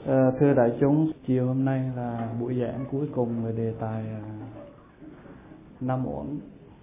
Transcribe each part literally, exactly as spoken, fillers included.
À, thưa đại chúng, chiều hôm nay là buổi giảng cuối cùng về đề tài năm uẩn.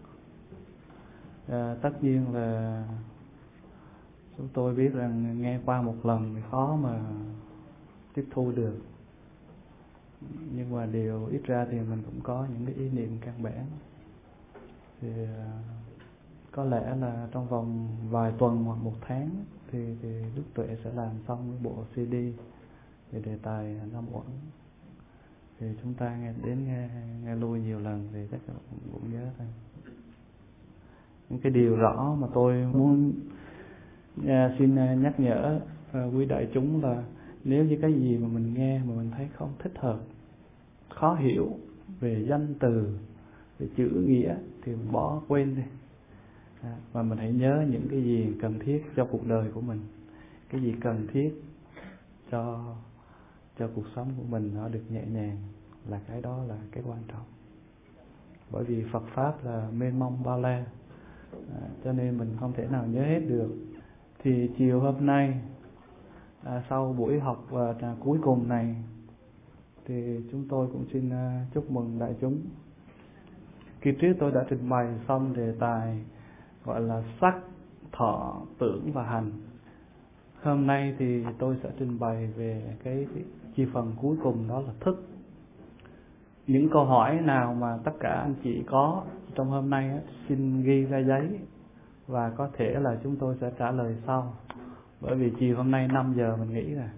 À, tất nhiên là chúng tôi biết rằng nghe qua một lần thì khó mà tiếp thu được, nhưng mà điều ít ra thì mình cũng có những cái ý niệm căn bản. Thì à, có lẽ là trong vòng vài tuần hoặc một tháng thì, thì Đức Tuệ sẽ làm xong cái bộ xê đê về đề tài năm uẩn. Thì chúng ta nghe đến nghe, nghe lui nhiều lần thì chắc là cũng, cũng nhớ thôi. Những cái điều rõ mà tôi muốn à, xin nhắc nhở à, quý đại chúng là nếu như cái gì mà mình nghe mà mình thấy không thích hợp, khó hiểu về danh từ, về chữ nghĩa thì mình bỏ quên đi. À, và mình hãy nhớ những cái gì cần thiết cho cuộc đời của mình, cái gì cần thiết cho cho cuộc sống của mình nó được nhẹ nhàng, là cái đó là cái quan trọng. Bởi vì Phật Pháp là mênh mông bao la, à, cho nên mình không thể nào nhớ hết được. Thì chiều hôm nay à, sau buổi học à, cuối cùng này thì chúng tôi cũng xin à, chúc mừng đại chúng. Kỳ trước tôi đã trình bày xong đề tài gọi là sắc, thọ, tưởng và hành. Hôm nay thì tôi sẽ trình bày về cái, cái chi phần cuối cùng, đó là thức. Những câu hỏi nào mà tất cả anh chị có trong hôm nay á, xin ghi ra giấy và có thể là chúng tôi sẽ trả lời sau. Bởi vì chiều hôm nay năm giờ mình nghỉ rồi.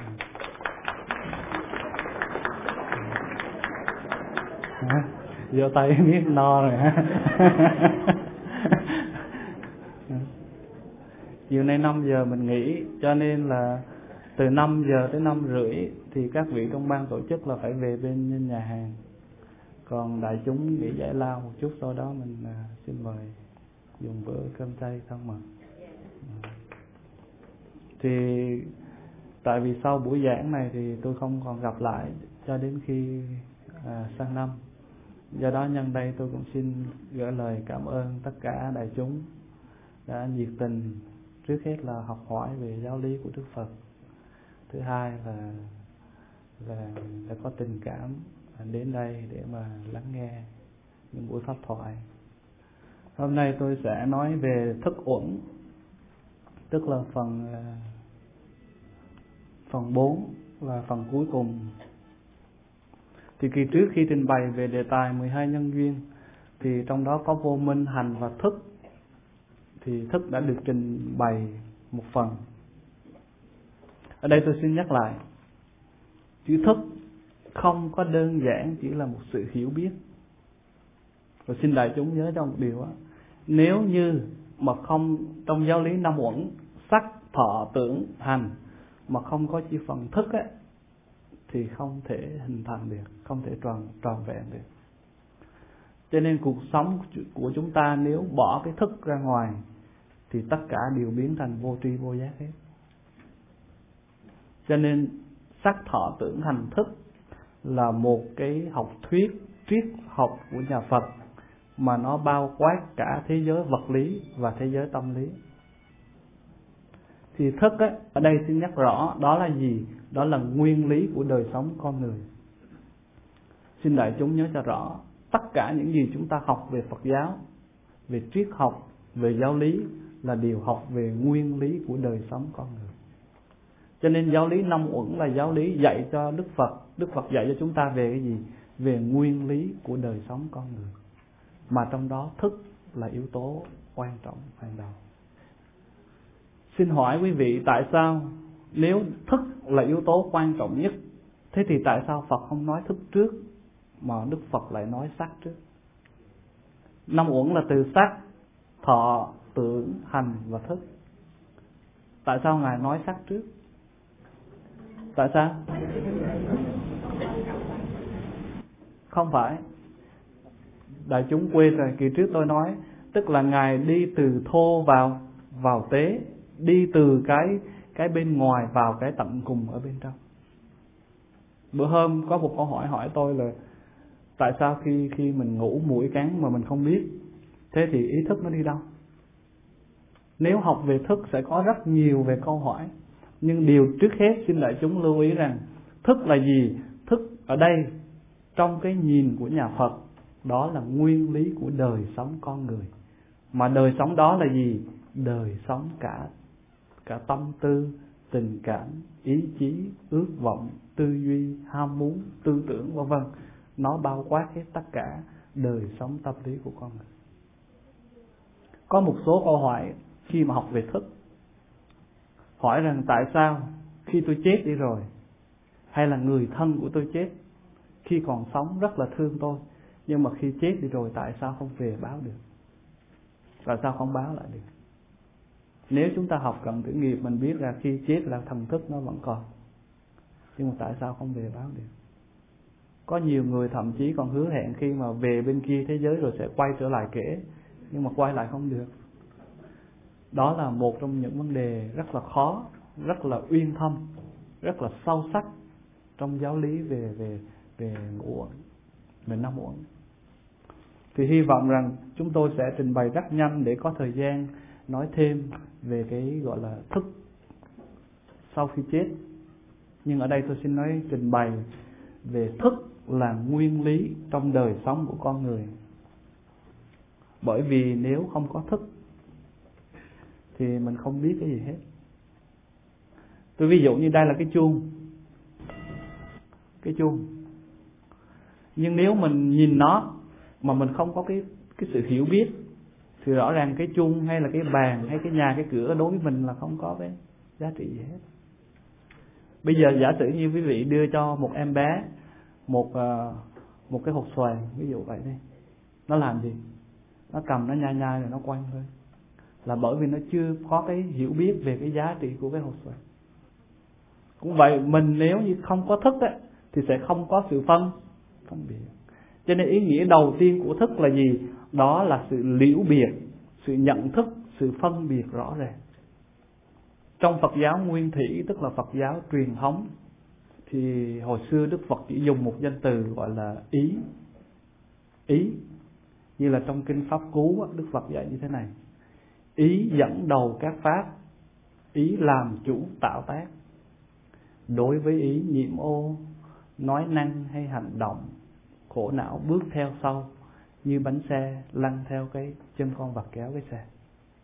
À, vô tay biết no rồi ha. Chiều nay năm giờ mình nghỉ, cho nên là từ năm giờ tới năm rưỡi thì các vị trong ban tổ chức là phải về bên nhà hàng. Còn đại chúng nghỉ giải lao một chút, sau đó mình à, xin mời dùng bữa cơm chay thân mật. Thì tại vì sau buổi giảng này thì tôi không còn gặp lại cho đến khi à, sang năm. Do đó nhân đây tôi cũng xin gửi lời cảm ơn tất cả đại chúng đã nhiệt tình, trước hết là học hỏi về giáo lý của Đức Phật. Thứ hai là là đã có tình cảm đến đây để mà lắng nghe những buổi pháp thoại. Hôm nay tôi sẽ nói về thức uẩn, tức là phần phần bốn, là phần cuối cùng. Thì kỳ trước khi trình bày về đề tài mười hai nhân duyên thì trong đó có vô minh, hành và thức. Thì thức đã được trình bày một phần. Ở đây tôi xin nhắc lại, chữ thức không có đơn giản chỉ là một sự hiểu biết. Và xin đại chúng nhớ trong một điều đó, nếu như mà không trong giáo lý năm uẩn, sắc, thọ, tưởng, hành mà không có chỉ phần thức ấy, thì không thể hình thành được, không thể tròn tròn vẹn được. Cho nên cuộc sống của chúng ta nếu bỏ cái thức ra ngoài thì tất cả đều biến thành vô tri vô giác hết. Cho nên sắc, thọ, tưởng, hành, thức là một cái học thuyết triết học của nhà Phật mà nó bao quát cả thế giới vật lý và thế giới tâm lý. Thì thức ấy, ở đây xin nhắc rõ đó là gì? Đó là nguyên lý của đời sống con người. Xin đại chúng nhớ cho rõ, tất cả những gì chúng ta học về Phật giáo, về triết học, về giáo lý là đều học về nguyên lý của đời sống con người. Cho nên giáo lý năm uẩn là giáo lý dạy cho Đức Phật. Đức Phật dạy cho chúng ta về cái gì? Về nguyên lý của đời sống con người. Mà trong đó thức là yếu tố quan trọng hàng đầu. Xin hỏi quý vị, tại sao nếu thức là yếu tố quan trọng nhất, thế thì tại sao Phật không nói thức trước mà Đức Phật lại nói sắc trước? Năm uẩn là từ sắc, thọ, tưởng, hành và thức. Tại sao Ngài nói sắc trước? Tại sao? Không phải. Đại chúng quên rồi, kỳ trước tôi nói, tức là Ngài đi từ thô vào vào tế, đi từ cái cái bên ngoài vào cái tận cùng ở bên trong. Bữa hôm có một câu hỏi hỏi tôi là tại sao khi khi mình ngủ mũi cắn mà mình không biết, thế thì ý thức nó đi đâu? Nếu học về thức sẽ có rất nhiều về câu hỏi. Nhưng điều trước hết xin đại chúng lưu ý rằng thức là gì? Thức ở đây trong cái nhìn của nhà Phật đó là nguyên lý của đời sống con người. Mà đời sống đó là gì? Đời sống cả cả tâm tư, tình cảm, ý chí, ước vọng, tư duy, ham muốn, tư tưởng vân vân. Nó bao quát hết tất cả đời sống tâm lý của con người. Có một số câu hỏi khi mà học về thức, hỏi rằng tại sao khi tôi chết đi rồi, hay là người thân của tôi chết, khi còn sống rất là thương tôi, nhưng mà khi chết đi rồi tại sao không về báo được? Tại sao không báo lại được? Nếu chúng ta học cận tử nghiệp, mình biết là khi chết là thần thức nó vẫn còn, nhưng mà tại sao không về báo được? Có nhiều người thậm chí còn hứa hẹn khi mà về bên kia thế giới rồi sẽ quay trở lại kể, nhưng mà quay lại không được. Đó là một trong những vấn đề rất là khó, rất là uyên thâm, rất là sâu sắc trong giáo lý về về về ngũ uẩn, về năm uẩn. Thì hy vọng rằng chúng tôi sẽ trình bày rất nhanh để có thời gian nói thêm về cái gọi là thức sau khi chết. Nhưng ở đây tôi xin nói trình bày về thức là nguyên lý trong đời sống của con người. Bởi vì nếu không có thức thì mình không biết cái gì hết. Tôi ví dụ như đây là cái chuông, cái chuông. Nhưng nếu mình nhìn nó mà mình không có cái cái sự hiểu biết thì rõ ràng cái chuông hay là cái bàn hay cái nhà cái cửa đối với mình là không có cái giá trị gì hết. Bây giờ giả sử như quý vị đưa cho một em bé một uh, một cái hột xoàn, ví dụ vậy đi, nó làm gì? Nó cầm, nó nhai nhai rồi nó quăng thôi. Là bởi vì nó chưa có cái hiểu biết về cái giá trị của cái hột xoàn. Cũng vậy, mình nếu như không có thức ấy, thì sẽ không có sự phân phân biệt. Cho nên ý nghĩa đầu tiên của thức là gì? Đó là sự liễu biệt, sự nhận thức, sự phân biệt rõ ràng. Trong Phật giáo Nguyên Thủy, tức là Phật giáo truyền thống, thì hồi xưa Đức Phật chỉ dùng một danh từ gọi là ý. Ý, như là trong Kinh Pháp Cú, Đức Phật dạy như thế này: ý dẫn đầu các pháp, ý làm chủ tạo tác. Đối với ý nhiễm ô, nói năng hay hành động, khổ não bước theo sau, như bánh xe lăn theo cái chân con vật kéo cái xe.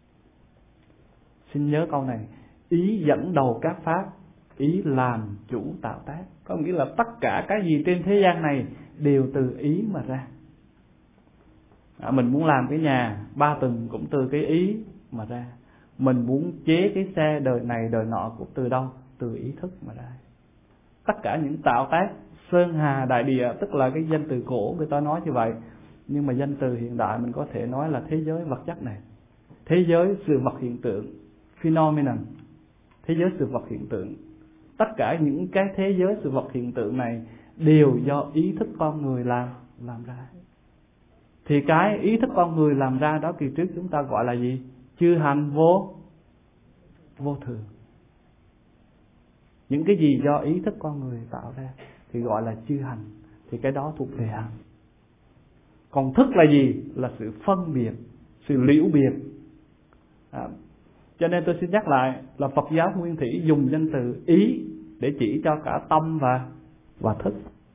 Xin nhớ câu này: ý dẫn đầu các pháp, ý làm chủ tạo tác. Có nghĩa là tất cả cái gì trên thế gian này đều từ ý mà ra. À, mình muốn làm cái nhà ba tầng cũng từ cái ý mà ra. Mình muốn chế cái xe đời này đời nọ cũng từ đâu? Từ ý thức mà ra. Tất cả những tạo tác sơn hà đại địa, tức là cái danh từ cổ người ta nói như vậy, nhưng mà danh từ hiện đại mình có thể nói là thế giới vật chất này, thế giới sự vật hiện tượng, phenomenon, thế giới sự vật hiện tượng. Tất cả những cái thế giới sự vật hiện tượng này đều do ý thức con người làm làm ra. Thì cái ý thức con người làm ra đó kỳ trước chúng ta gọi là gì? Chư hành vô vô thường. Những cái gì do ý thức con người tạo ra thì gọi là chư hành, thì cái đó thuộc về hành. Còn thức là gì? Là sự phân biệt, sự liễu biệt. À, cho nên tôi xin nhắc lại là Phật giáo Nguyên Thủy dùng danh từ ý để chỉ cho cả tâm và và thức.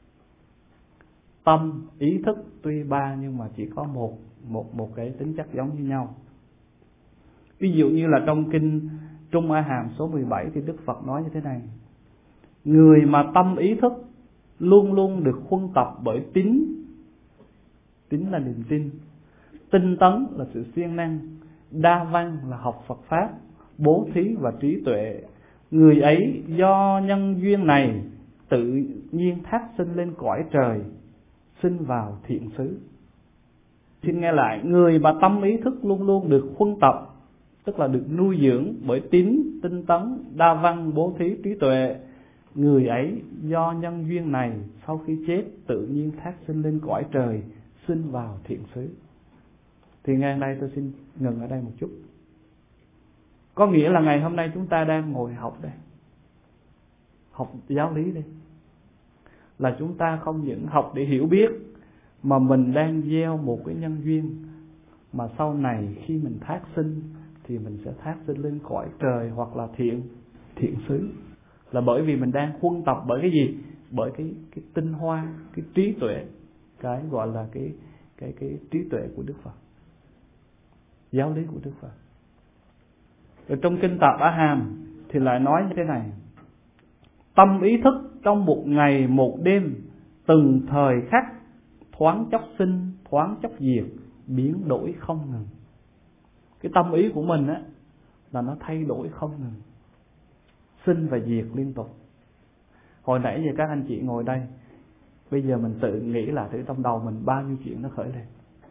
Tâm, ý thức tuy ba nhưng mà chỉ có một một một cái tính chất giống như nhau. Ví dụ như là trong kinh Trung A Hàm số mười bảy thì Đức Phật nói như thế này: người mà tâm ý thức luôn luôn được huân tập bởi tín, tín là niềm tin, tinh tấn là sự siêng năng, đa văn là học Phật pháp, bố thí và trí tuệ. Người ấy do nhân duyên này tự nhiên thác sinh lên cõi trời, sinh vào thiện xứ. Xin nghe lại: người mà tâm ý thức luôn luôn được huân tập, tức là được nuôi dưỡng bởi tín, tinh tấn, đa văn, bố thí, trí tuệ. Người ấy do nhân duyên này sau khi chết tự nhiên thác sinh lên cõi trời, sinh vào thiện xứ. Thì ngay đây tôi xin ngừng ở đây một chút. Có nghĩa là ngày hôm nay chúng ta đang ngồi học đây, học giáo lý đây, là chúng ta không những học để hiểu biết, mà mình đang gieo một cái nhân duyên mà sau này khi mình thác sinh thì mình sẽ thác sinh lên cõi trời hoặc là thiện thiện xứ. Là bởi vì mình đang huân tập bởi cái gì? Bởi cái cái tinh hoa, cái trí tuệ, cái gọi là cái cái cái trí tuệ của Đức Phật, giáo lý của Đức Phật. Ở trong kinh Tạp Á Hàm thì lại nói như thế này: tâm ý thức trong một ngày một đêm, từng thời khắc, thoáng chốc sinh, thoáng chốc diệt, biến đổi không ngừng. Cái tâm ý của mình á là nó thay đổi không ngừng, sinh và diệt liên tục. Hồi nãy giờ các anh chị ngồi đây, bây giờ mình tự nghĩ là từ trong đầu mình bao nhiêu chuyện nó khởi lên.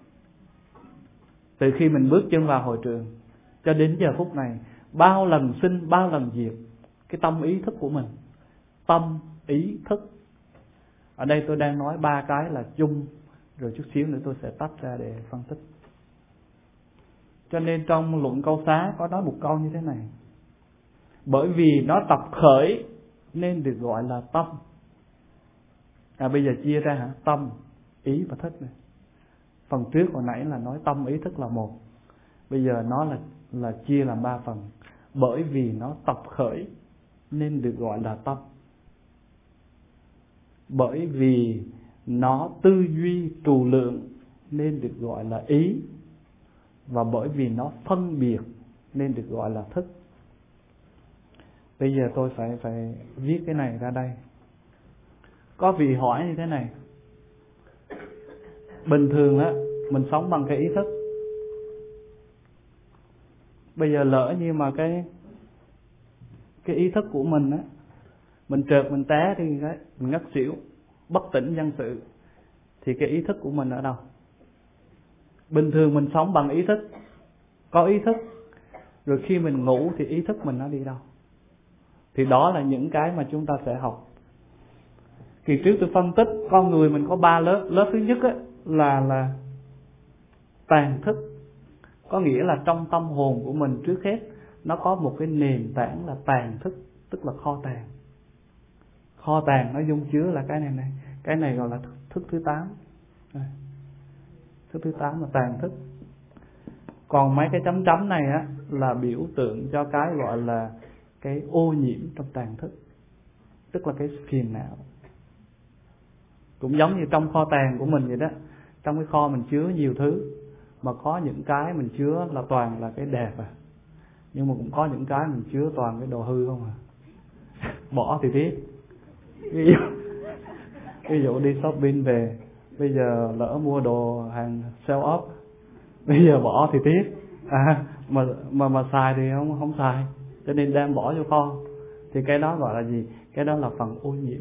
Từ khi mình bước chân vào hội trường cho đến giờ phút này, bao lần sinh, bao lần diệt cái tâm ý thức của mình. Tâm ý thức. Ở đây tôi đang nói ba cái là chung, rồi chút xíu nữa tôi sẽ tách ra để phân tích. Cho nên trong luận câu xá có nói một câu như thế này: bởi vì nó tập khởi nên được gọi là tâm. À bây giờ chia ra hả? Tâm, ý và thức này. Phần trước hồi nãy là nói tâm, ý, thức là một. Bây giờ nó là là chia làm ba phần. Bởi vì nó tập khởi nên được gọi là tâm. Bởi vì nó tư duy trù lượng nên được gọi là ý. Và bởi vì nó phân biệt nên được gọi là thức. Bây giờ tôi phải phải viết cái này ra đây. Có vị hỏi như thế này: bình thường á mình sống bằng cái ý thức. Bây giờ lỡ như mà cái cái ý thức của mình á, mình trượt mình té thì cái mình ngất xỉu, bất tỉnh nhân sự, thì cái ý thức của mình ở đâu? Bình thường mình sống bằng ý thức, có ý thức, rồi khi mình ngủ thì ý thức mình nó đi đâu? Thì đó là những cái mà chúng ta sẽ học. Kỳ trước tôi phân tích con người mình có ba lớp. Lớp thứ nhất á, là là tàn thức. Có nghĩa là trong tâm hồn của mình trước hết nó có một cái nền tảng là tàn thức, tức là kho tàng. Kho tàng nó dung chứa là cái này này. Cái này gọi là thức, thức thứ tám. Thức thứ tám là tàn thức. Còn mấy cái chấm chấm này á là biểu tượng cho cái gọi là cái ô nhiễm trong tàn thức, tức là cái phiền não. Cũng giống như trong kho tàng của mình vậy đó. Trong cái kho mình chứa nhiều thứ, mà có những cái mình chứa là toàn là cái đẹp à, nhưng mà cũng có những cái mình chứa toàn cái đồ hư không à. Bỏ thì tiếc. Ví dụ, ví dụ đi shopping về, bây giờ lỡ mua đồ hàng sale off, bây giờ bỏ thì tiếc à, mà mà mà xài thì không không xài, cho nên đem bỏ vô kho. Thì cái đó gọi là gì? Cái đó là phần ô nhiễm.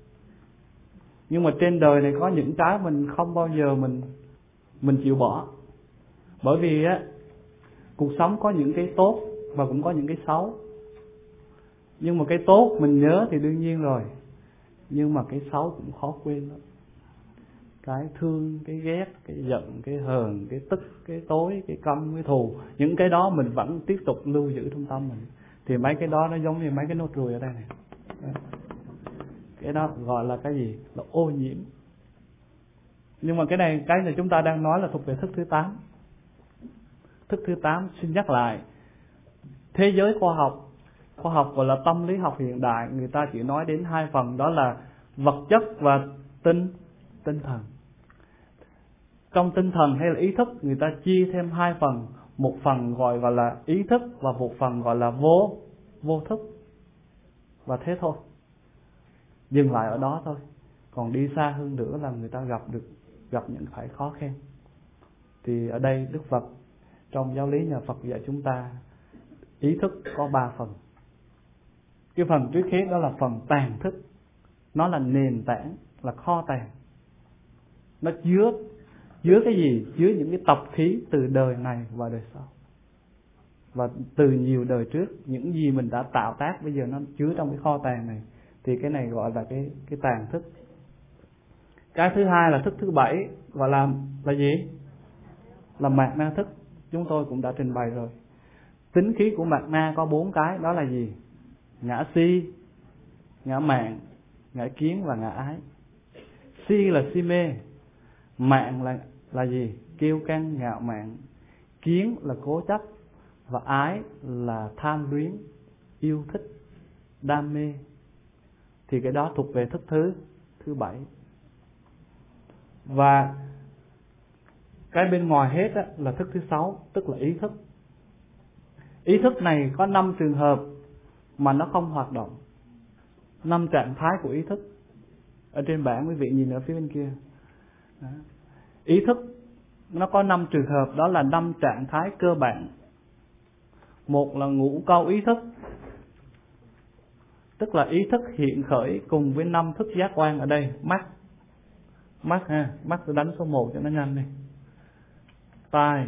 Nhưng mà trên đời này có những cái mình không bao giờ mình mình chịu bỏ. Bởi vì á, cuộc sống có những cái tốt và cũng có những cái xấu. Nhưng mà cái tốt mình nhớ thì đương nhiên rồi, nhưng mà cái xấu cũng khó quên lắm. Cái thương, cái ghét, cái giận, cái hờn, cái tức, cái tối, cái căm, cái thù, những cái đó mình vẫn tiếp tục lưu giữ trong tâm mình. Thì mấy cái đó nó giống như mấy cái nốt ruồi ở đây này. Đấy. Cái đó gọi là cái gì? Là ô nhiễm. Nhưng mà cái này, cái này chúng ta đang nói là thuộc về thức thứ tám. Thức thứ tám, xin nhắc lại, thế giới khoa học, khoa học gọi là tâm lý học hiện đại, người ta chỉ nói đến hai phần, đó là vật chất và tinh tinh thần. Trong tinh thần hay là ý thức, người ta chia thêm hai phần, một phần gọi gọi là ý thức và một phần gọi là vô vô thức. Và thế thôi, dừng lại ở đó thôi. Còn đi xa hơn nữa là người ta gặp được gặp những phải khó khăn. Thì ở đây Đức Phật trong giáo lý nhà Phật dạy chúng ta ý thức có ba phần. Cái phần trước hết đó là phần tàn thức. Nó là nền tảng, là kho tàng. Nó chứa chứa cái gì? Chứa những cái tập khí từ đời này và đời sau, và từ nhiều đời trước. Những gì mình đã tạo tác bây giờ nó chứa trong cái kho tàng này. Thì cái này gọi là cái cái tàn thức. Cái thứ hai là thức thứ bảy, gọi là là gì? Là mạt na thức. Chúng tôi cũng đã trình bày rồi. Tính khí của mạt na có bốn cái, đó là gì? Ngã si, ngã mạn, ngã kiến và ngã ái. Si là si mê, mạn là là gì? Kiêu căng, ngạo mạn, kiến là cố chấp, và ái là tham luyến, yêu thích. đam mê, thì cái đó thuộc về thức thứ thứ bảy. Và cái bên ngoài hết á, là thức thứ sáu, tức là ý thức. Ý thức này có năm trường hợp mà nó không hoạt động, năm trạng thái của ý thức. Ở trên bảng quý vị nhìn ở phía bên kia. Đó. Ý thức nó có năm trường hợp, đó là năm trạng thái cơ bản. Một là ngũ câu ý thức, tức là ý thức hiện khởi cùng với năm thức giác quan ở đây. Mắt, mắt ha, mắt tôi đánh số một cho nó nhanh đi. Tai,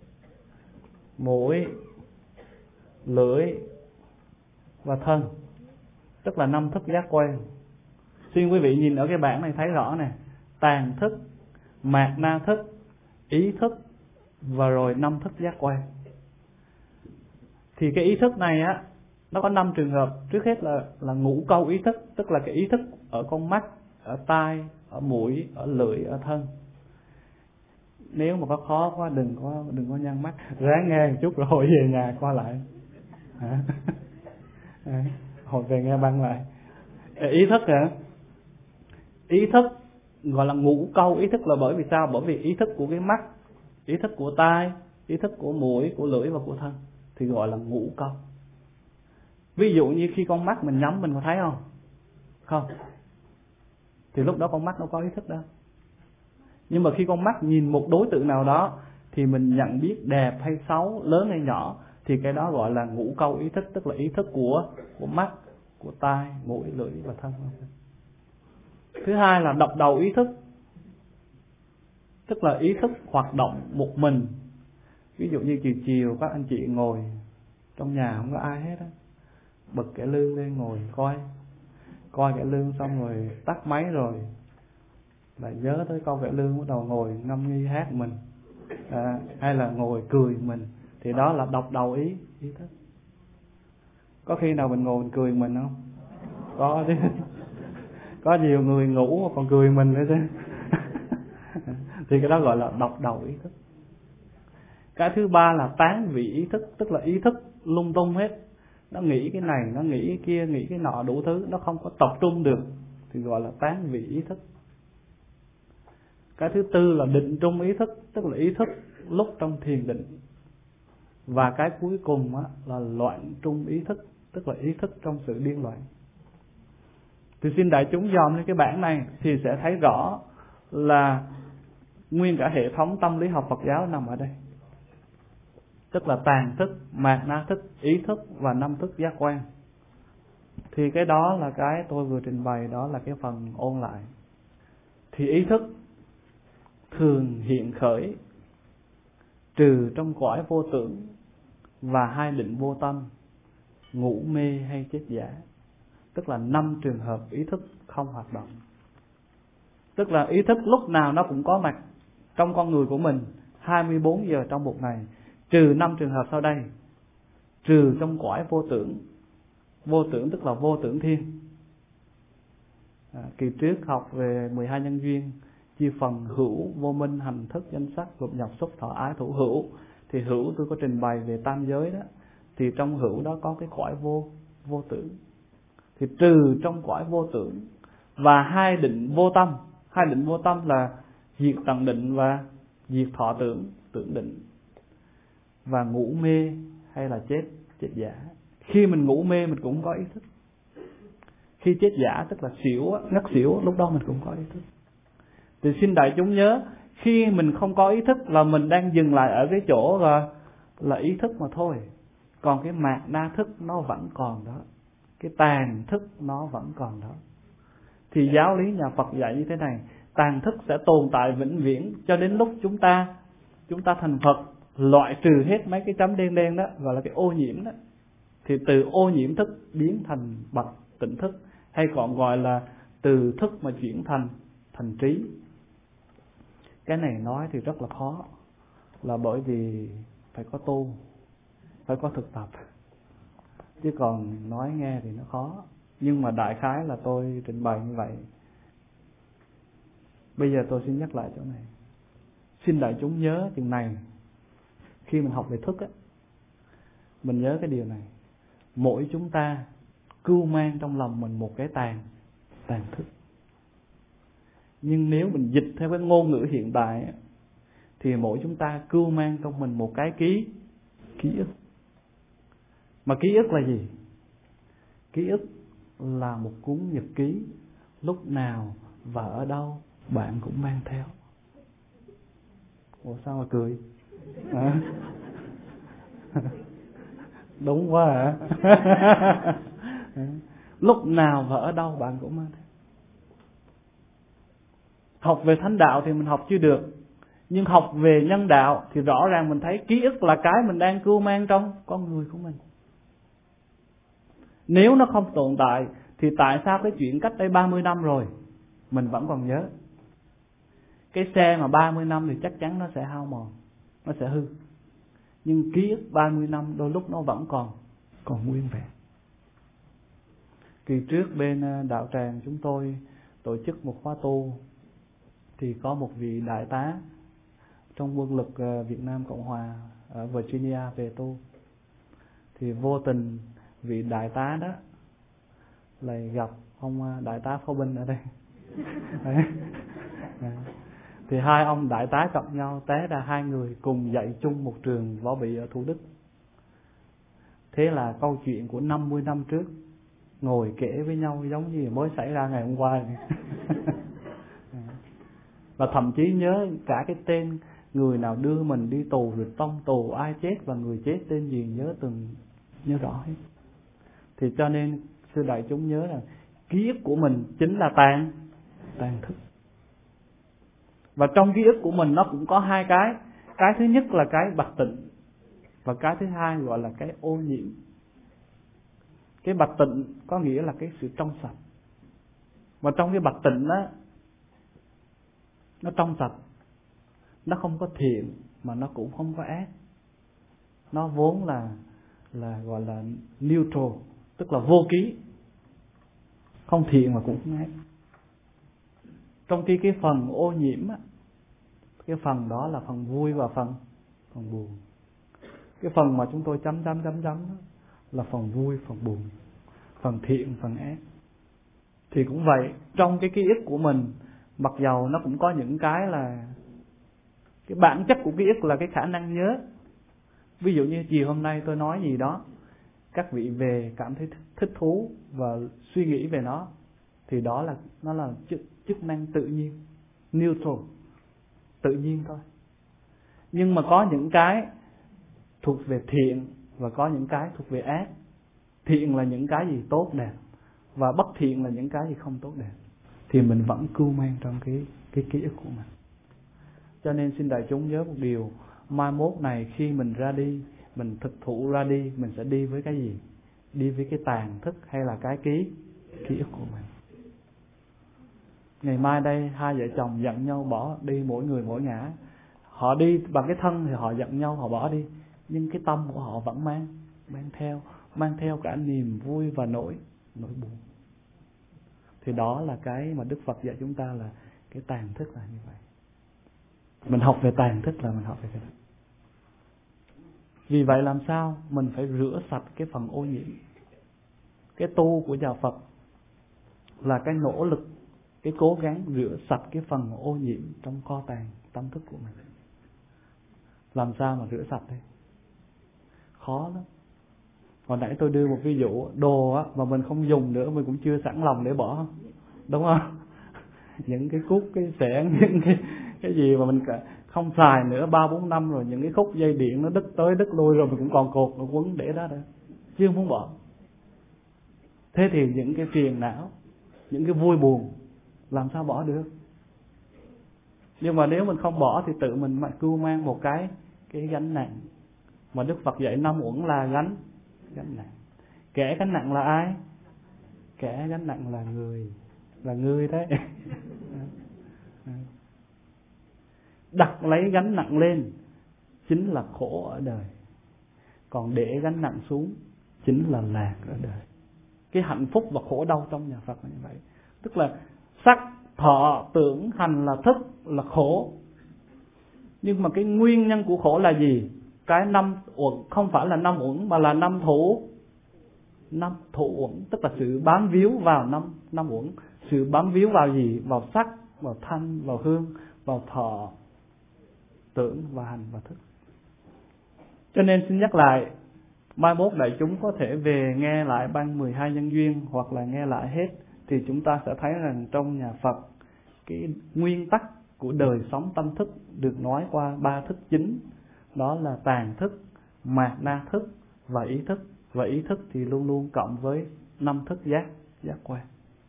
mũi, lưỡi và thân, tức là năm thức giác quan. Xin quý vị nhìn ở cái bảng này thấy rõ nè, tàn thức, mạt na thức, ý thức và rồi năm thức giác quan. Thì cái ý thức này á, nó có năm trường hợp. Trước hết là là ngũ câu ý thức, tức là cái ý thức ở con mắt, ở tai, ở mũi, ở lưỡi, ở thân. Nếu mà có khó quá đừng có đừng có nhăn mắt, ráng nghe một chút rồi về nhà qua lại. Hả? À, hồi về nghe băng lại. Ý thức hả? Ý thức gọi là ngũ câu ý thức là bởi vì sao? Bởi vì ý thức của cái mắt, ý thức của tai, ý thức của mũi, của lưỡi và của thân thì gọi là ngũ câu. Ví dụ như khi con mắt mình nhắm mình có thấy không? Không. Thì lúc đó con mắt nó có ý thức đâu. Nhưng mà khi con mắt nhìn một đối tượng nào đó thì mình nhận biết đẹp hay xấu, lớn hay nhỏ, thì cái đó gọi là ngũ câu ý thức, tức là ý thức của của mắt, của tai, mũi, lưỡi và thân. Thứ hai là độc đầu ý thức, tức là ý thức hoạt động một mình. Ví dụ như chiều chiều các anh chị ngồi trong nhà không có ai hết á, bật cái lương lên ngồi coi, coi cái lương xong rồi tắt máy rồi lại nhớ tới câu vẽ lương, bắt đầu ngồi ngâm nghi hát mình, à, hay là ngồi cười mình, thì đó là độc đầu ý ý thức. Có khi nào mình ngồi mình cười mình không? Có chứ. Có nhiều người ngủ mà còn cười mình nữa chứ. Thì cái đó gọi là độc đầu ý thức. Cái thứ ba là tán vị ý thức, tức là ý thức lung tung hết, nó nghĩ cái này, nó nghĩ cái kia, nghĩ cái nọ đủ thứ, nó không có tập trung được, thì gọi là tán vị ý thức. Cái thứ tư là định trung ý thức, tức là ý thức lúc trong thiền định. Và cái cuối cùng á, là loạn trung ý thức, tức là ý thức trong sự điên loạn. Thì xin đại chúng dòm lên cái bảng này thì sẽ thấy rõ là nguyên cả hệ thống tâm lý học Phật giáo nằm ở đây. Tức là tàn thức, mạt na thức, ý thức và năm thức giác quan. Thì cái đó là cái tôi vừa trình bày, đó là cái phần ôn lại. Thì ý thức thường hiện khởi trừ trong cõi vô tưởng và hai định vô tâm, ngủ mê hay chết giả. Tức là năm trường hợp ý thức không hoạt động. Tức là ý thức lúc nào nó cũng có mặt trong con người của mình hai mươi bốn giờ trong một ngày, trừ năm trường hợp sau đây. Trừ trong cõi vô tưởng. Vô tưởng tức là vô tưởng thiên. à, Kỳ trước học về mười hai nhân duyên, chia phần hữu, vô minh, hành thức, danh sắc, lục nhập, xúc, thọ, ái, thủ, hữu. Thì hữu tôi có trình bày về tam giới đó. Thì trong hữu đó có cái cõi vô vô tưởng. Thì trừ trong cõi vô tưởng và hai định vô tâm. Hai định vô tâm là diệt tận định và diệt thọ tưởng, tưởng định. Và ngủ mê hay là chết, chết giả. Khi mình ngủ mê mình cũng có ý thức. Khi chết giả tức là xỉu, ngất xỉu, lúc đó mình cũng có ý thức. Thì xin đại chúng nhớ, khi mình không có ý thức là mình đang dừng lại ở cái chỗ là, là ý thức mà thôi. Còn cái mạt na thức nó vẫn còn đó, cái tàn thức nó vẫn còn đó. Thì giáo lý nhà Phật dạy như thế này, tàn thức sẽ tồn tại vĩnh viễn cho đến lúc chúng ta chúng ta thành Phật, loại trừ hết mấy cái chấm đen đen đó, gọi là cái ô nhiễm đó. Thì từ ô nhiễm thức biến thành bậc tỉnh thức, hay còn gọi là từ thức mà chuyển thành thành trí. Cái này nói thì rất là khó, là bởi vì phải có tu, phải có thực tập. Chứ còn nói nghe thì nó khó. Nhưng mà đại khái là tôi trình bày như vậy. Bây giờ tôi xin nhắc lại chỗ này. Xin đại chúng nhớ chừng này, khi mình học về thức á, mình nhớ cái điều này. Mỗi chúng ta cưu mang trong lòng mình một cái tàn tàn thức. Nhưng nếu mình dịch theo cái ngôn ngữ hiện tại thì mỗi chúng ta cưu mang trong mình một cái ký ký ức. Mà ký ức là gì? Ký ức là một cuốn nhật ký, lúc nào và ở đâu bạn cũng mang theo. Ủa sao mà cười? À? Đúng quá hả? À? Lúc nào và ở đâu bạn cũng mang theo. Học về thánh đạo thì mình học chưa được, nhưng học về nhân đạo thì rõ ràng mình thấy ký ức là cái mình đang cưu mang trong con người của mình. Nếu nó không tồn tại thì tại sao cái chuyện cách đây ba mươi năm rồi mình vẫn còn nhớ? Cái xe mà ba mươi năm thì chắc chắn nó sẽ hao mòn, nó sẽ hư. Nhưng ký ức ba mươi năm đôi lúc nó vẫn còn còn nguyên vẹn. Kỳ trước bên đạo tràng chúng tôi tổ chức một khóa tu, thì có một vị đại tá trong quân lực Việt Nam Cộng Hòa ở Virginia về tu. Thì vô tình vị đại tá đó lại gặp ông đại tá pháo binh ở đây. Thì hai ông đại tá gặp nhau, té ra hai người cùng dạy chung một trường võ bị ở Thủ Đức. Thế là câu chuyện của năm mươi năm trước ngồi kể với nhau giống như mới xảy ra ngày hôm qua. Và thậm chí nhớ cả cái tên người nào đưa mình đi tù, rồi tông tù ai chết và người chết tên gì, nhớ từng nhớ rõ hết. Thì cho nên sư đại chúng nhớ là ký ức của mình chính là tàn tàn thức. Và trong ký ức của mình nó cũng có hai cái. Cái thứ nhất là cái bạch tịnh, và cái thứ hai gọi là cái ô nhiễm. Cái bạch tịnh có nghĩa là cái sự trong sạch. Và trong cái bạch tịnh đó, nó trong sạch, nó không có thiện mà nó cũng không có ác. Nó vốn là là gọi là neutral, tức là vô ký, không thiện mà cũng không ác. Trong khi cái phần ô nhiễm á, cái phần đó là phần vui và phần phần buồn. Cái phần mà chúng tôi chấm chấm chấm chấm đó, là phần vui, phần buồn, phần thiện, phần ác. Thì cũng vậy, trong cái ký ức của mình, mặc dầu nó cũng có những cái là cái bản chất của ký ức là cái khả năng nhớ. Ví dụ như chiều hôm nay tôi nói gì đó, các vị về cảm thấy thích thú và suy nghĩ về nó, thì đó là nó là chức, chức năng tự nhiên, neutral, tự nhiên thôi. Nhưng mà có những cái thuộc về thiện và có những cái thuộc về ác. Thiện là những cái gì tốt đẹp và bất thiện là những cái gì không tốt đẹp, thì mình vẫn cưu mang trong cái cái ký ức của mình. Cho nên xin đại chúng nhớ một điều, mai mốt này khi mình ra đi, mình thực thụ ra đi, mình sẽ đi với cái gì? Đi với cái tàn thức hay là cái ký ký ức của mình. Ngày mai đây hai vợ chồng giận nhau bỏ đi, mỗi người mỗi ngã. Họ đi bằng cái thân thì họ giận nhau, họ bỏ đi, nhưng cái tâm của họ vẫn mang mang theo, mang theo cả niềm vui và nỗi nỗi buồn. Thì đó là cái mà Đức Phật dạy chúng ta là cái tàn thức là như vậy. Mình học về tàn thức là mình học về cái đó. Vì vậy làm sao mình phải rửa sạch cái phần ô nhiễm. Cái tu của nhà Phật là cái nỗ lực, cái cố gắng rửa sạch cái phần ô nhiễm trong kho tàng tâm thức của mình. Làm sao mà rửa sạch đây? Khó lắm. Hồi nãy tôi đưa một ví dụ, đồ á mà mình không dùng nữa, mình cũng chưa sẵn lòng để bỏ, đúng không? Những cái cúc, cái xẻng, những cái cái gì mà mình không xài nữa ba bốn năm rồi, những cái khúc dây điện nó đứt tới đứt lui rồi, mình cũng còn cột nó quấn để đó nữa, chứ không muốn bỏ. Thế thì những cái phiền não, những cái vui buồn làm sao bỏ được? Nhưng mà nếu mình không bỏ thì tự mình mà cưu mang một cái cái gánh nặng. Mà Đức Phật dạy năm uẩn là gánh gánh nặng. Kẻ gánh nặng là ai? Kẻ gánh nặng là người, là ngươi đấy. Đặt lấy gánh nặng lên chính là khổ ở đời, còn để gánh nặng xuống chính là lạc ở đời. Cái hạnh phúc và khổ đau trong nhà Phật là như vậy. Tức là sắc, thọ, tưởng, hành là thức, là khổ. Nhưng mà cái nguyên nhân của khổ là gì? Cái năm uẩn không phải là năm uẩn mà là năm thủ năm thọ uẩn, tức là sự bám víu vào năm năm uẩn. Sự bám víu vào gì? Vào sắc, vào thanh, vào hương, vào thọ, tưởng và hành và thức. Cho nên xin nhắc lại, mai mốt đại chúng có thể về nghe lại băng mười hai nhân duyên hoặc là nghe lại hết, thì chúng ta sẽ thấy rằng trong nhà Phật, cái nguyên tắc của đời sống tâm thức được nói qua ba thức chính, đó là tàn thức, mạt na thức và ý thức. Và ý thức thì luôn luôn cộng với năm thức giác, giác quan.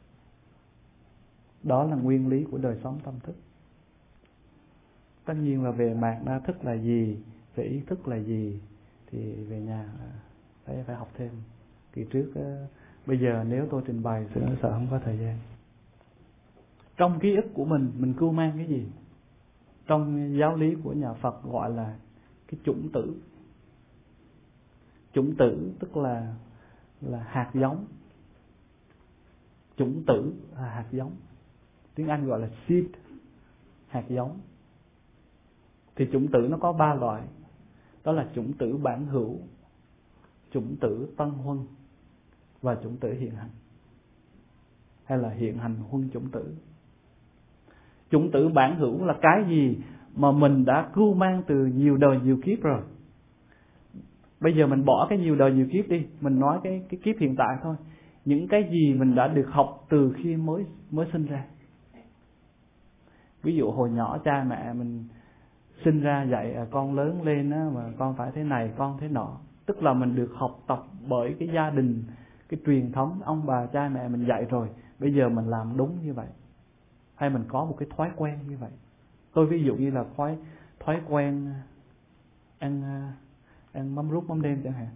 Đó là nguyên lý của đời sống tâm thức. Tất nhiên là về mạt na thức là gì, về ý thức là gì, thì về nhà phải phải học thêm. Kỳ trước, bây giờ nếu tôi trình bày thì sợ không có thời gian. Trong ký ức của mình, mình cưu mang cái gì? Trong giáo lý của nhà Phật gọi là cái chủng tử. Chủng tử tức là là hạt giống. Chủng tử là hạt giống. Tiếng Anh gọi là seed, hạt giống. Thì chủng tử nó có ba loại. Đó là chủng tử bản hữu, chủng tử tân huân và chủng tử hiện hành, hay là hiện hành huân chủng tử. Chủng tử bản hữu là cái gì mà mình đã cưu mang từ nhiều đời nhiều kiếp rồi. Bây giờ mình bỏ cái nhiều đời nhiều kiếp đi, mình nói cái cái kiếp hiện tại thôi. Những cái gì mình đã được học từ khi mới mới sinh ra. Ví dụ hồi nhỏ cha mẹ mình sinh ra dạy con lớn lên á, mà con phải thế này, con thế nọ. Tức là mình được học tập bởi cái gia đình, cái truyền thống ông bà cha mẹ mình dạy rồi. Bây giờ mình làm đúng như vậy. Hay mình có một cái thói quen như vậy. Tôi ví dụ như là thói thói quen ăn ăn mắm ruốc mắm đêm chẳng hạn.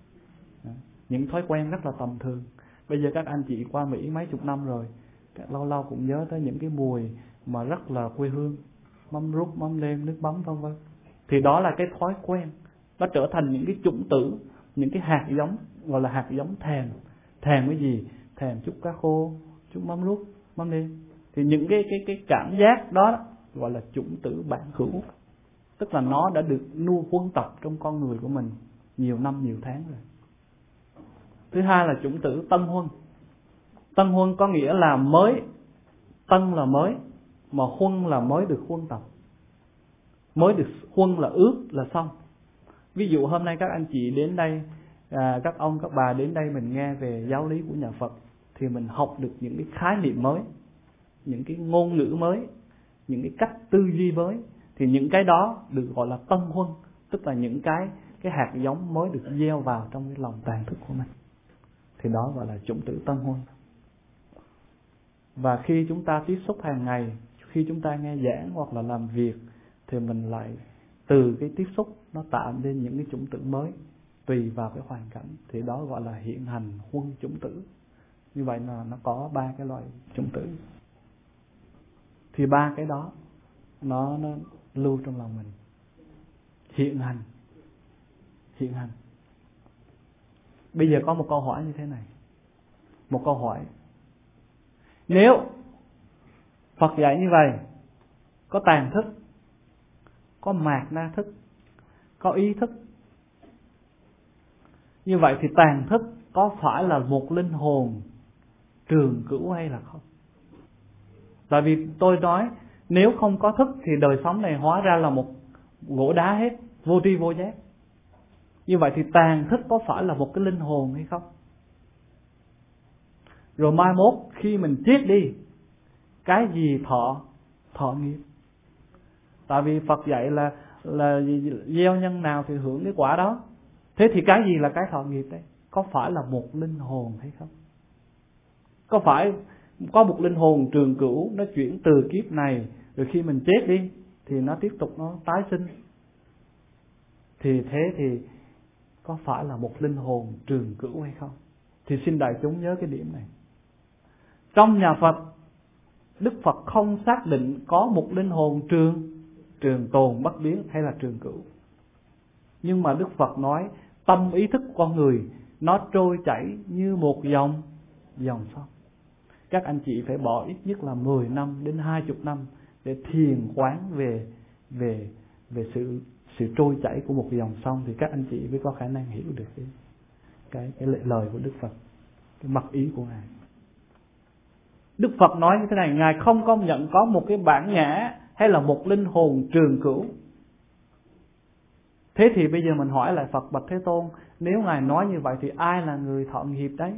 Những thói quen rất là tầm thường. Bây giờ các anh chị qua Mỹ mấy chục năm rồi, lâu lâu cũng nhớ tới những cái mùi mà rất là quê hương, mắm ruốc, mắm nêm, nước mắm vân vân. Thì đó là cái thói quen, nó trở thành những cái chủng tử, những cái hạt giống, gọi là hạt giống thèm. Thèm cái gì? Thèm chút cá khô, chút mắm ruốc, mắm nêm. Thì những cái cái cái cảm giác đó gọi là chủng tử bản hữu, tức là nó đã được nuôi huân tập trong con người của mình nhiều năm nhiều tháng rồi. Thứ hai là chủng tử tân huân. Tân huân có nghĩa là mới. Tân là mới, mà huân là mới được huân tập. Mới được huân là ước là xong. Ví dụ hôm nay các anh chị đến đây, à, các ông các bà đến đây mình nghe về giáo lý của nhà Phật, thì mình học được những cái khái niệm mới, những cái ngôn ngữ mới, những cái cách tư duy mới. Thì những cái đó được gọi là tân huân, tức là những cái cái hạt giống mới được gieo vào trong cái lòng tàn thức của mình. Thì đó gọi là chủng tử tân huân. Và khi chúng ta tiếp xúc hàng ngày, khi chúng ta nghe giảng hoặc là làm việc, thì mình lại từ cái tiếp xúc nó tạo nên những cái chủng tử mới tùy vào cái hoàn cảnh. Thì đó gọi là hiện hành huân chủng tử. Như vậy là nó có ba cái loại chủng tử. Thì ba cái đó nó, nó lưu trong lòng mình. Hiện hành. Hiện hành. Bây giờ có một câu hỏi như thế này. Một câu hỏi. Nếu Phật dạy như vậy, có tàn thức, có mạt na thức, có ý thức, như vậy thì tàn thức có phải là một linh hồn trường cửu hay là không? Tại vì tôi nói nếu không có thức thì đời sống này hóa ra là một gỗ đá hết, vô tri vô giác. Như vậy thì tàn thức có phải là một cái linh hồn hay không? Rồi mai mốt khi mình chết đi, cái gì thọ? Thọ nghiệp. Tại vì Phật dạy là là gieo nhân nào thì hưởng cái quả đó. Thế thì cái gì là cái thọ nghiệp đấy? Có phải là một linh hồn hay không? Có phải có một linh hồn trường cửu nó chuyển từ kiếp này, rồi khi mình chết đi thì nó tiếp tục nó tái sinh? Thì thế thì có phải là một linh hồn trường cửu hay không? Thì xin đại chúng nhớ cái điểm này. Trong nhà Phật, Đức Phật không xác định có một linh hồn trường trường tồn bất biến hay là trường cửu. Nhưng mà Đức Phật nói tâm ý thức của con người nó trôi chảy như một dòng dòng sông. Các anh chị phải bỏ ít nhất là mười năm đến hai mươi năm để thiền quán về về về sự sự trôi chảy của một dòng sông, thì các anh chị mới có khả năng hiểu được cái, cái cái lời của Đức Phật, cái mật ý của Ngài. Đức Phật nói như thế này: Ngài không công nhận có một cái bản ngã hay là một linh hồn trường cửu. Thế thì bây giờ mình hỏi lại Phật: bạch Thế Tôn, nếu Ngài nói như vậy thì ai là người thọ nghiệp đấy?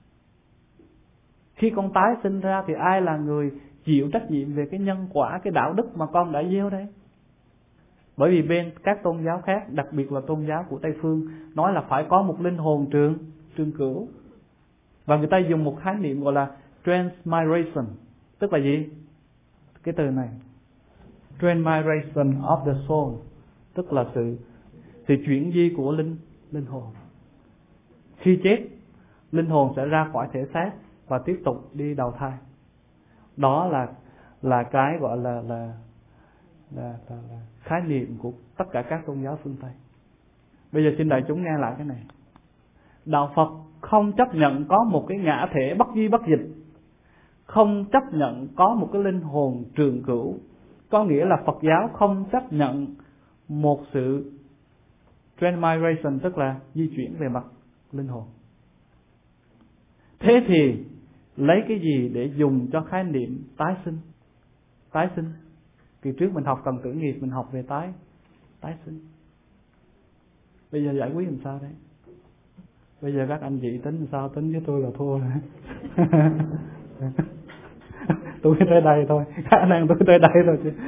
Khi con tái sinh ra thì ai là người chịu trách nhiệm về cái nhân quả, cái đạo đức mà con đã gieo đấy? Bởi vì bên các tôn giáo khác, đặc biệt là tôn giáo của Tây Phương, nói là phải có một linh hồn trường trường cửu. Và người ta dùng một khái niệm gọi là transmigration. Tức là gì? Cái từ này, transmigration of the soul, tức là sự sự chuyển di của linh linh hồn. Khi chết, linh hồn sẽ ra khỏi thể xác và tiếp tục đi đầu thai. Đó là là cái gọi là là là, là, là khái niệm của tất cả các tôn giáo phương Tây. Bây giờ xin đại chúng nghe lại cái này. Đạo Phật không chấp nhận có một cái ngã thể bất di bất dịch, không chấp nhận có một cái linh hồn trường cửu. Có nghĩa là Phật giáo không chấp nhận một sự transmigration, tức là di chuyển về mặt linh hồn. Thế thì lấy cái gì để dùng cho khái niệm tái sinh? Tái sinh, kỳ trước mình học cần tử nghiệp, mình học về tái tái sinh. Bây giờ giải quyết làm sao đấy? Bây giờ các anh chị tính làm sao? Tính với tôi là thua rồi. Tôi tới đây thôi, khả năng tôi tới đây thôi chứ.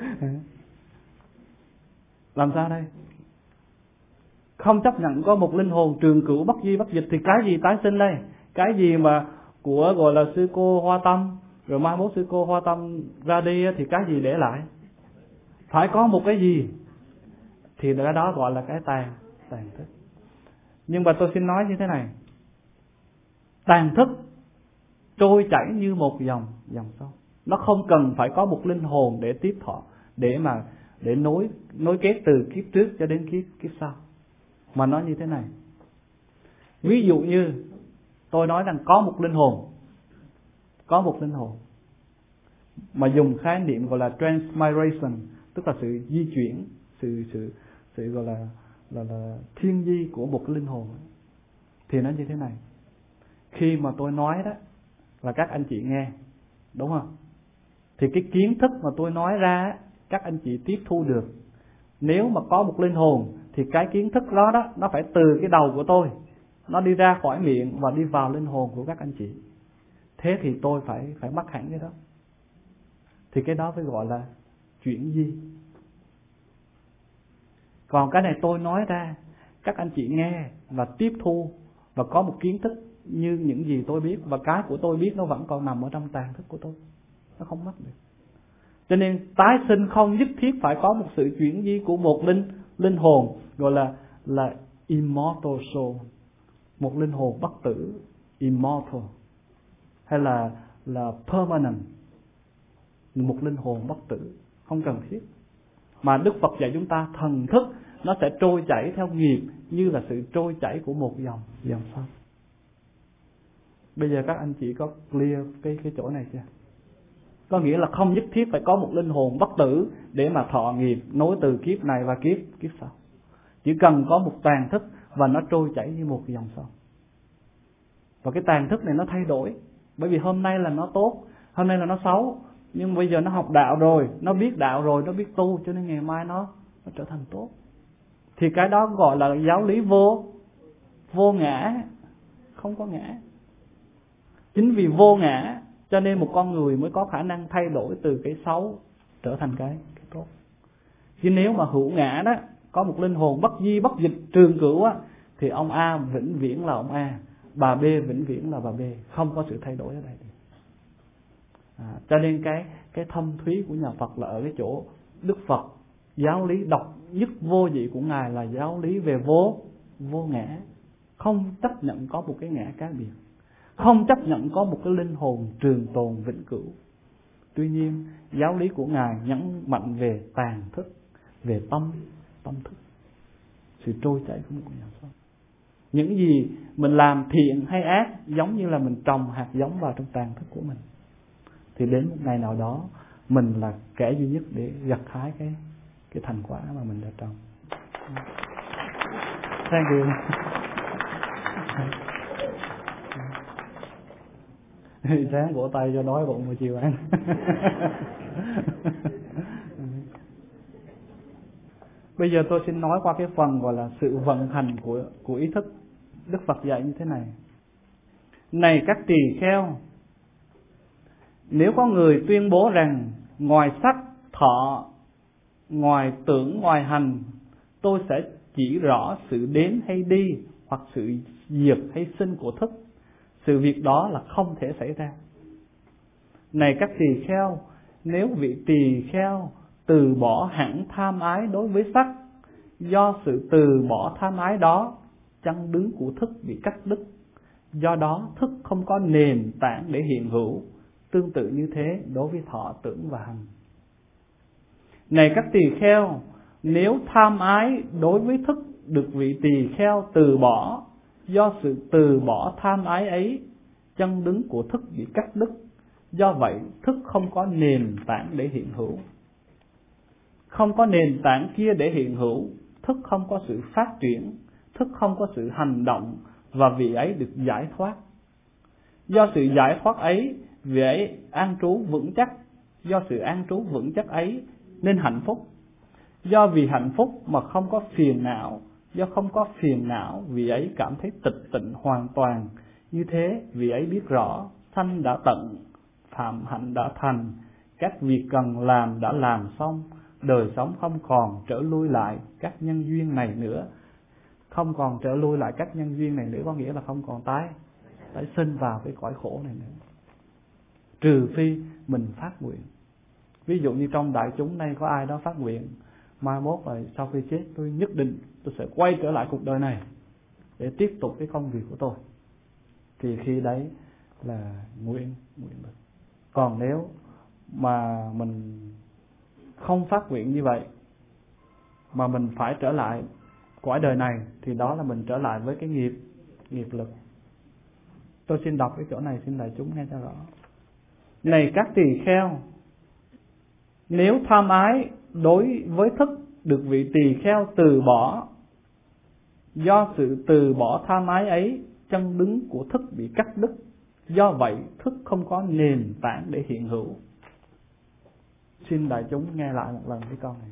Làm sao đây? Không chấp nhận có một linh hồn trường cửu bất di bất dịch thì cái gì tái sinh đây? Cái gì mà của gọi là sư cô Hoa Tâm, rồi mai mốt sư cô Hoa Tâm ra đi thì cái gì để lại? Phải có một cái gì, thì cái đó gọi là cái tàn tàn thức. Nhưng mà tôi xin nói như thế này, tàn thức trôi chảy như một dòng dòng sông, nó không cần phải có một linh hồn để tiếp thọ, để mà để nối nối kết từ kiếp trước cho đến kiếp kiếp sau. Mà nói như thế này, ví dụ như tôi nói rằng có một linh hồn, có một linh hồn mà dùng khái niệm gọi là transmigration, tức là sự di chuyển, sự sự sự gọi là là là thiên di của một cái linh hồn, thì nó như thế này. Khi mà tôi nói đó là các anh chị nghe, đúng không? Thì cái kiến thức mà tôi nói ra các anh chị tiếp thu được. Nếu mà có một linh hồn thì cái kiến thức đó đó nó phải từ cái đầu của tôi, nó đi ra khỏi miệng và đi vào linh hồn của các anh chị. Thế thì tôi phải phải mắc hẳn cái đó. Thì cái đó phải gọi là chuyển di. Còn cái này tôi nói ra, các anh chị nghe và tiếp thu và có một kiến thức như những gì tôi biết, và cái của tôi biết nó vẫn còn nằm ở trong tàn thức của tôi, nó không mất được. Cho nên tái sinh không nhất thiết phải có một sự chuyển di của một linh linh hồn gọi là là immortal soul, một linh hồn bất tử, immortal, hay là là permanent, một linh hồn bất tử, không cần thiết. Mà Đức Phật dạy chúng ta thần thức nó sẽ trôi chảy theo nghiệp như là sự trôi chảy của một dòng dòng sông. Bây giờ các anh chị có clear cái cái chỗ này chưa? Có nghĩa là không nhất thiết phải có một linh hồn bất tử để mà thọ nghiệp nối từ kiếp này và kiếp kiếp sau. Chỉ cần có một tàn thức và nó trôi chảy như một dòng sông. Và cái tàn thức này nó thay đổi, bởi vì hôm nay là nó tốt, hôm nay là nó xấu, nhưng bây giờ nó học đạo rồi, nó biết đạo rồi, nó biết tu, cho nên ngày mai nó nó trở thành tốt. Thì cái đó gọi là giáo lý vô vô ngã, không có ngã. Chính vì vô ngã cho nên một con người mới có khả năng thay đổi từ cái xấu trở thành cái, cái tốt. Chứ nếu mà hữu ngã đó, có một linh hồn bất di bất dịch trường cửu á, thì ông A vĩnh viễn là ông A, bà B vĩnh viễn là bà B, không có sự thay đổi ở đây. À, cho nên cái cái thâm thúy của nhà Phật là ở cái chỗ Đức Phật giáo lý độc nhất vô nhị của Ngài là giáo lý về vô vô ngã, không chấp nhận có một cái ngã cá biệt, không chấp nhận có một cái linh hồn trường tồn vĩnh cửu. Tuy nhiên giáo lý của Ngài nhấn mạnh về tàn thức, về tâm tâm thức, sự trôi chảy của một nhà sống. Những gì mình làm thiện hay ác giống như là mình trồng hạt giống vào trong tàn thức của mình, thì đến một ngày nào đó mình là kẻ duy nhất để gặt hái cái cái thành quả mà mình đã trồng. Thank you. Sáng vỗ tay cho đói bụng mà chiều ăn. Bây giờ tôi xin nói qua cái phần gọi là sự vận hành của của ý thức. Đức Phật dạy như thế này: này các tỳ kheo, nếu có người tuyên bố rằng ngoài sắc, thọ, ngoài tưởng, ngoài hành, tôi sẽ chỉ rõ sự đến hay đi hoặc sự diệt hay sinh của thức, sự việc đó là không thể xảy ra. Này các tỳ kheo, nếu vị tỳ kheo từ bỏ hẳn tham ái đối với sắc, do sự từ bỏ tham ái đó, chân đứng của thức bị cắt đứt, do đó thức không có nền tảng để hiện hữu. Tương tự như thế đối với thọ, tưởng và hành. Này các tỳ kheo, nếu tham ái đối với thức được vị tỳ kheo từ bỏ, do sự từ bỏ tham ái ấy, chân đứng của thức bị cắt đứt, do vậy thức không có nền tảng để hiện hữu. Không có nền tảng kia để hiện hữu, thức không có sự phát triển, thức không có sự hành động, và vị ấy được giải thoát. Do sự giải thoát ấy, vị ấy an trú vững chắc. Do sự an trú vững chắc ấy nên hạnh phúc. Do vì hạnh phúc mà không có phiền não, do không có phiền não, vị ấy cảm thấy tịch tịnh hoàn toàn. Như thế vị ấy biết rõ sanh đã tận, phạm hạnh đã thành, các việc cần làm đã làm xong, đời sống không còn trở lui lại các nhân duyên này nữa. Không còn trở lui lại các nhân duyên này nữa có nghĩa là không còn tái tái sinh vào cái cõi khổ này nữa, trừ phi mình phát nguyện. Ví dụ như trong đại chúng này có ai đó phát nguyện, mai mốt rồi sau khi chết tôi nhất định tôi sẽ quay trở lại cuộc đời này để tiếp tục cái công việc của tôi, thì khi đấy là nguyện nguyện được. Còn nếu mà mình không phát nguyện như vậy, mà mình phải trở lại cõi đời này, thì đó là mình trở lại với cái nghiệp nghiệp lực. Tôi xin đọc cái chỗ này xin đại chúng nghe cho rõ. Này các tỳ kheo, nếu tham ái đối với thức được vị tỳ kheo từ bỏ, do sự từ bỏ tham ái ấy, chân đứng của thức bị cắt đứt, do vậy thức không có nền tảng để hiện hữu. Xin đại chúng nghe lại một lần cái câu này.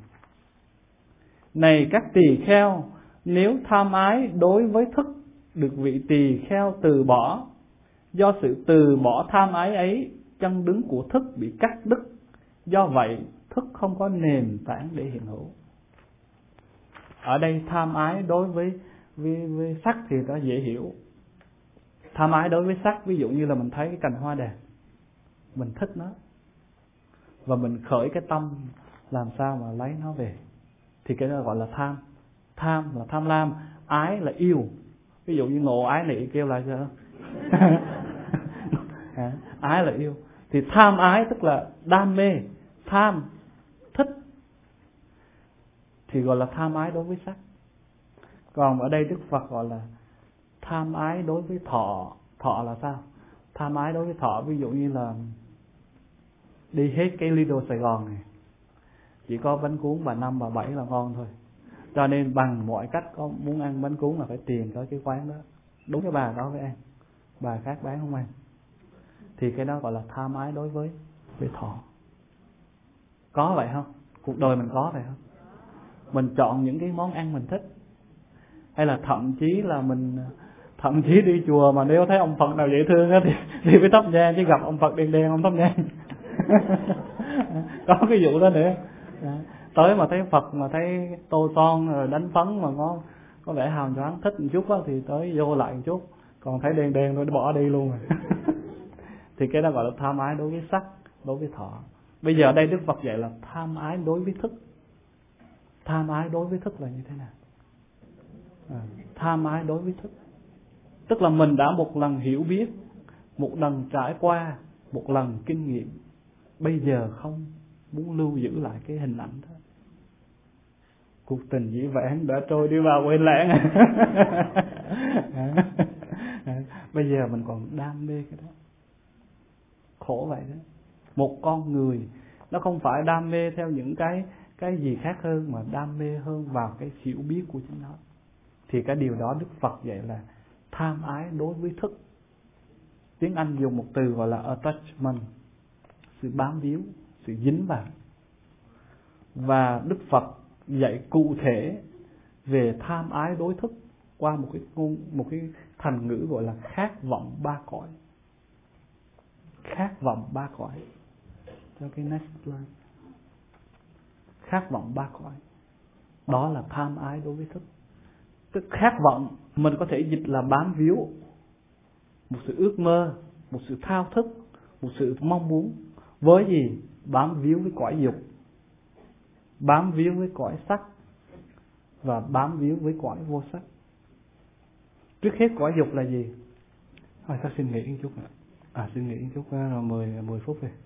Này các tỳ kheo, nếu tham ái đối với thức được vị tỳ kheo từ bỏ, do sự từ bỏ tham ái ấy, chân đứng của thức bị cắt đứt, do vậy thức không có nền tảng để hiện hữu. Ở đây tham ái đối với, với, với sắc thì nó dễ hiểu. Tham ái đối với sắc, ví dụ như là mình thấy cái cành hoa đẹp, mình thích nó, và mình khởi cái tâm làm sao mà lấy nó về, thì cái đó gọi là tham. Tham là tham lam, ái là yêu. Ví dụ như ngộ ái nị kêu là sao? Ái là yêu. Thì tham ái tức là đam mê, tham, thích, thì gọi là tham ái đối với sắc. Còn ở đây Đức Phật gọi là tham ái đối với thọ. Thọ là sao? Tham ái đối với thọ, ví dụ như là đi hết cái Lido Sài Gòn này, chỉ có bánh cuốn bà Năm bà Bảy là ngon thôi, cho nên bằng mọi cách có muốn ăn bánh cuốn là phải tiền cho cái quán đó, đúng cái bà đó phải ăn, bà khác bán không ăn. Thì cái đó gọi là tham ái đối với với thọ. Có vậy không? Cuộc đời mình có vậy không? Mình chọn những cái món ăn mình thích, hay là thậm chí là mình thậm chí đi chùa mà nếu thấy ông Phật nào dễ thương á thì thì phải thắp nhang, chứ gặp ông Phật đen đen không thắp nhang. Có cái vụ đó nữa. Tới mà thấy Phật mà thấy tô son rồi đánh phấn mà có có vẻ hào nhoáng thích một chút á thì tới vô lại một chút, còn thấy đen đen thôi bỏ đi luôn rồi. Thì cái đó gọi là tham ái đối với sắc, đối với thọ. Bây giờ đây Đức Phật dạy là tham ái đối với thức. Tham ái đối với thức là như thế nào? À, tham ái đối với thức tức là mình đã một lần hiểu biết, một lần trải qua, một lần kinh nghiệm, bây giờ không muốn lưu giữ lại cái hình ảnh đó. Cuộc tình dĩ vãng đã trôi đi vào quên lãng. Bây giờ mình còn đam mê cái đó, khổ vậy đó. Một con người nó không phải đam mê theo những cái cái gì khác hơn, mà đam mê hơn vào cái hiểu biết của chính nó. Thì cái điều đó Đức Phật dạy là tham ái đối với thức. Tiếng Anh dùng một từ gọi là attachment, sự bám víu, sự dính vào. Và Đức Phật dạy cụ thể về tham ái đối thức qua một cái ngôn, một cái thành ngữ gọi là khát vọng ba cõi. Khát vọng ba cõi. Cho cái next slide. Khát vọng ba cõi. Đó là tham ái đối với thức. Tức khát vọng mình có thể dịch là bám víu, một sự ước mơ, một sự thao thức, một sự mong muốn. Với gì? Bám víu với cõi dục, bám víu với cõi sắc và bám víu với cõi vô sắc. Trước hết cõi dục là gì? Thôi ta xin nghỉ một chút nữa. À xin nghỉ một chút rồi mười mười phút rồi.